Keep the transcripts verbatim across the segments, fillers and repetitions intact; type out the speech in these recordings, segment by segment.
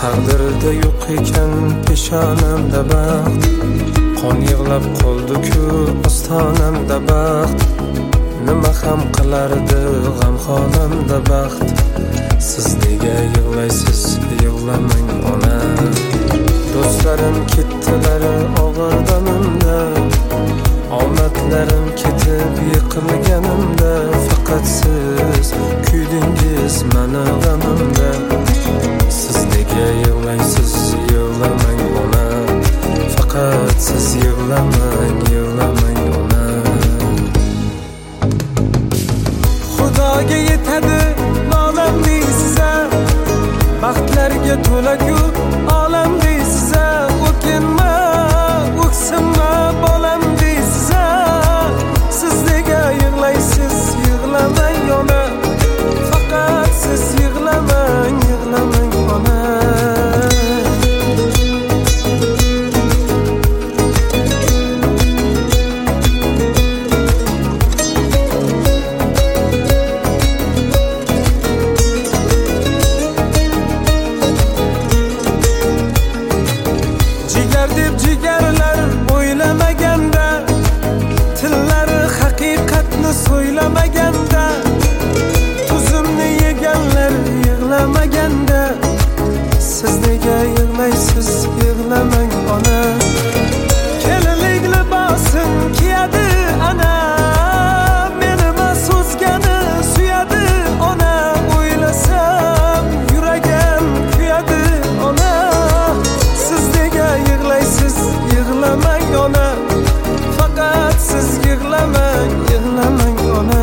Taqdirda yo'q ekan peshonamda baxt, qon yig'lab qoldi-ku ostonamda baxt. Nima ham qilardi g'amxonamda baxt. Siz nega yig'laysiz, yig'lamang ona. Do'stlarim ketdilar og'ir damimda, omadlarim ketib yiqilganimda, faqat siz kuydingiz mana g'amimda. Siz nega yig'laysiz, yig'lamang ona. Faqat siz yig'lamang, yig'lamang ona. Xudoga yetadi nolam deysiz-a, baxtlarga to'la-ku olam deysiz-a. O'kinma, o'ksinma bolam deysiz-a. Siz nega yig'laysiz, yig'lamang ona. Faqat siz yig'lamang, yig'lamang ona. Jigar deb jigarlar o'ylamaganda, tillari haqiqatni so'ylamaganda, tuzimni yeganlar yig'lamaganda. Siz nega yig'laysiz, yig'lamang ona. Kelinlik libosin kiyadi ana, menima so'zgani suyadi ona. O'ylasam yuragim kuyadi ona. Siz nega yig'laysiz, yig'lamang ona. Faqat siz yig'lamang, yig'lamang ona.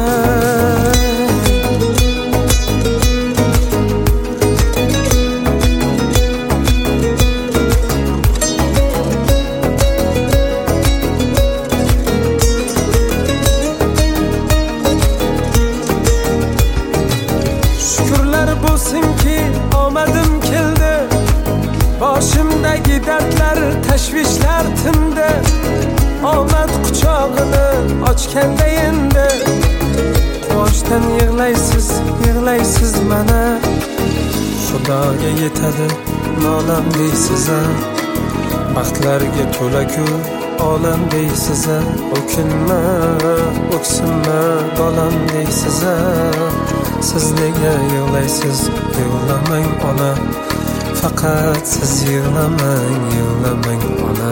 Shukrlar bo'lsinki omadim keldi, boshimdagi dardlar, tashvishlar tindi. Omad quchog'ini ochganda endi, quvonchdan yig'laysiz, yig'laysiz mana. Xudoga yetadi nolam deysiz-a, baxtlarga to'la-ku olam deysiz-a. O'kinma, o'ksinma bolam deysiz-a. Siz nega yig'laysiz, yig'lamang ona. Faqat siz yig'lamang, yig'lamang ona.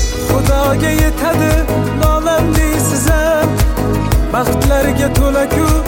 Xudoga yetadi nolam deysiz-a, baxtlarga to'la-ku